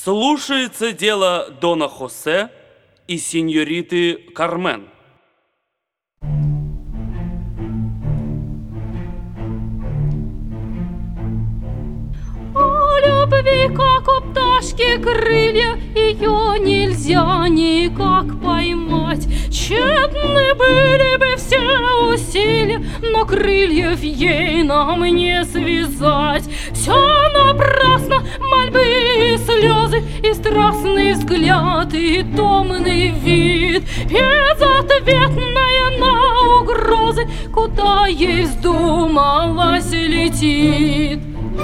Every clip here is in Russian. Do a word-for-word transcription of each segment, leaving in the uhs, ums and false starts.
Слушается дело Дона Хосе и сеньориты Кармен. О любви, как у пташки крылья, ее нельзя никак поймать. Тщетны были бы все усилия, но крыльев ей нам не связать. Все напрасно, мольбы и слезы, и страстный взгляд, и томный вид, безответная на угрозы, куда ей вздумалось летит.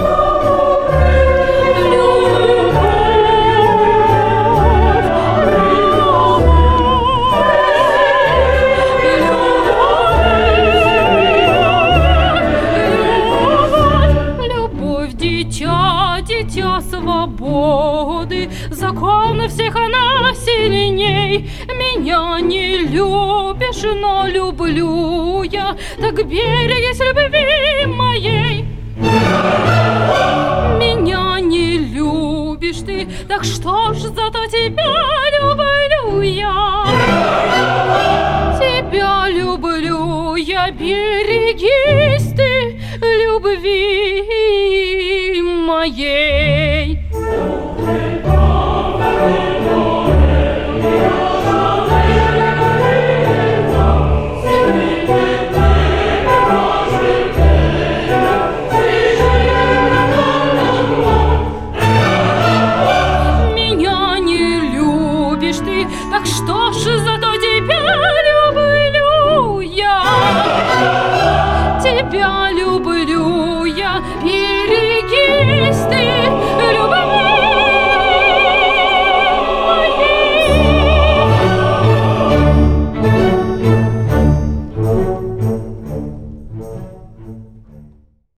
Дитя, дитя свободы, законы всех она сильней. Меня не любишь, но люблю я, так берегись любви моей. Меня не любишь ты, так что ж зато тебя люблю я. Тебя люблю я, берегись ты любви моей.